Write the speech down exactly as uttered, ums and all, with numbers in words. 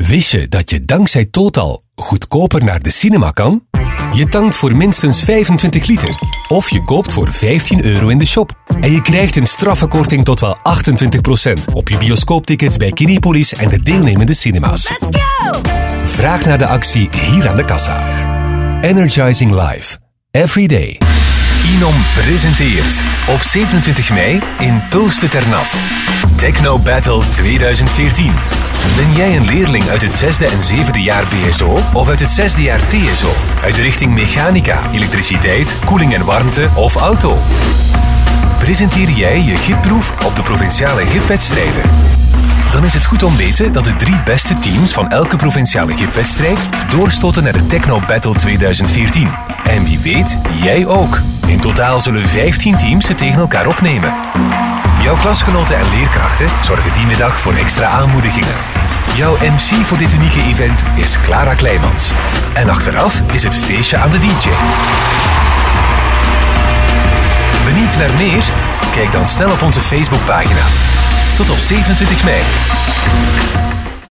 Wist je dat je dankzij Total goedkoper naar de cinema kan? Je tankt voor minstens vijfentwintig liter. Of je koopt voor vijftien euro in de shop. En je krijgt een straffe korting tot wel achtentwintig procent op je bioscooptickets bij Kinepolis en de deelnemende cinema's. Let's go! Vraag naar de actie hier aan de kassa. Energizing Life. Every day. Inom presenteert op zevenentwintig mei in Pulste ter Nat. Techno Battle tweeduizend veertien. Ben jij een leerling uit het zesde en zevende jaar B S O of uit het zesde jaar T S O? Uit de richting mechanica, elektriciteit, koeling en warmte of auto? Presenteer jij je gipproef op de provinciale gipwedstrijden? Dan is het goed om te weten dat de drie beste teams van elke provinciale gipwedstrijd doorstoten naar de Techno Battle tweeduizend veertien. En wie weet, jij ook. In totaal zullen vijftien teams het tegen elkaar opnemen. Jouw klasgenoten en leerkrachten zorgen die middag voor extra aanmoedigingen. Jouw M C voor dit unieke event is Clara Kleimans. En achteraf is het feestje aan de D J. Benieuwd naar meer? Kijk dan snel op onze Facebookpagina. Tot op zevenentwintig mei.